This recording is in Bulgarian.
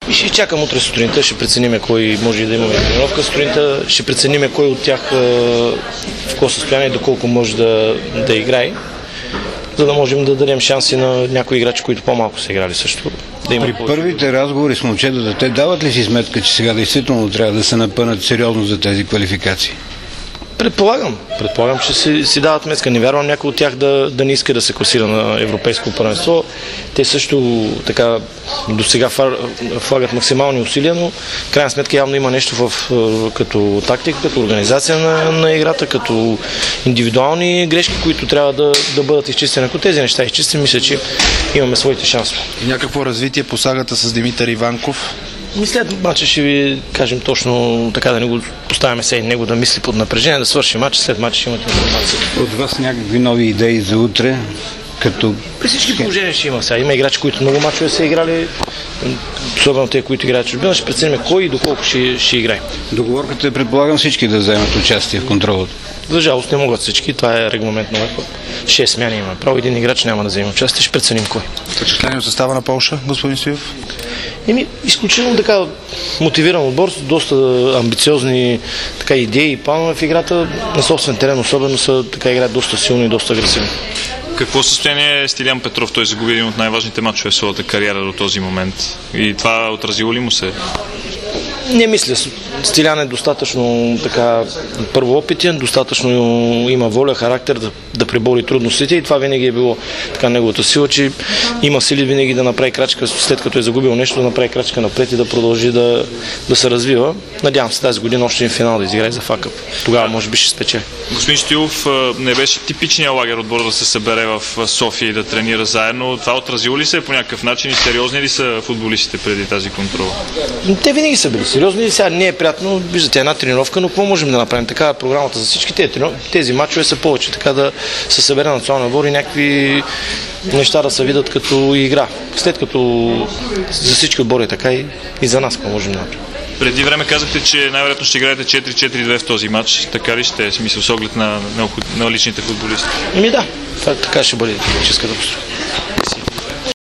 И ще чакам утре сутринта, ще преценим кой може да имаме тренировка сутринта, ще преценим кой от тях в какво състояние и доколко може да играе, за да можем да дадем шанси на някои играчи, които по-малко са играли също. При първите разговори с момчетата, те дават ли си сметка, че сега действително трябва да се напънат сериозно за тези квалификации? Предполагам, че си дават сметка. Не вярвам някой от тях да не иска да се класира на европейско първенство. Те също така до сега влагат максимални усилия, но в крайна сметка явно има нещо като тактика, като организация на играта, като индивидуални грешки, които трябва да бъдат изчистени. Ако тези неща изчистим, мисля, че имаме своите шансове. Някакво развитие по сагата с Димитър Иванков? След матча ще ви кажем точно така, да не го поставяме сега и него да мисли под напрежение, да свърши матча, след матча ще имате информация. От вас някакви нови идеи за утре? При всички положения ще има сега. Има играчи, които много мачове са играли, особено те, които играят чужбина, ще преценим кой и доколко ще играе. Договорката е, предполагам, всички да вземат участие в контролата. За жалост не могат всички, това е регламент на УЕФА. 6 смяни има. Право един играч няма да вземе участие, ще преценим кой. Впечатление от състава на Полша, господин Стоилов? Изключително така мотивиран отбор, с доста амбициозни идеи и планове в играта. На собствен терен особено са играят доста силно и доста агресивно. Какво състояние е Стилян Петров? Той загуби един от най-важните мачове в своята кариера до този момент. И това отразило ли му се? Не мисля. Стилян е достатъчно първоопитен, достатъчно има воля, характер да пребори трудностите и това винаги е било неговата сила, че има сили винаги да направи крачка, след като е загубил нещо, да направи крачка напред и да продължи да се развива. Надявам се тази година още един финал да изиграе за ФА Къп. Тогава може би ще спечели. Господин Стоилов, не беше типичният лагер отбор да се събере в София и да тренира заедно. Това отразило ли се по някакъв начин и сериозни ли са футболистите преди тази контрола? Те винаги са били сериозни. Сега не е приятно, виждате една тренировка, но какво можем да направим? Така програмата за всички тези мачове са повече, така да се събере националния отбор и някакви неща да се видят като игра. След като за всички отбори така и за нас какво можем да направим. Преди време казахте, че най-вероятно ще играете 4-4-2 в този матч. Така ли ще е? Смисъл с оглед на личните футболисти? Да, така ще бъде тактическата постройка.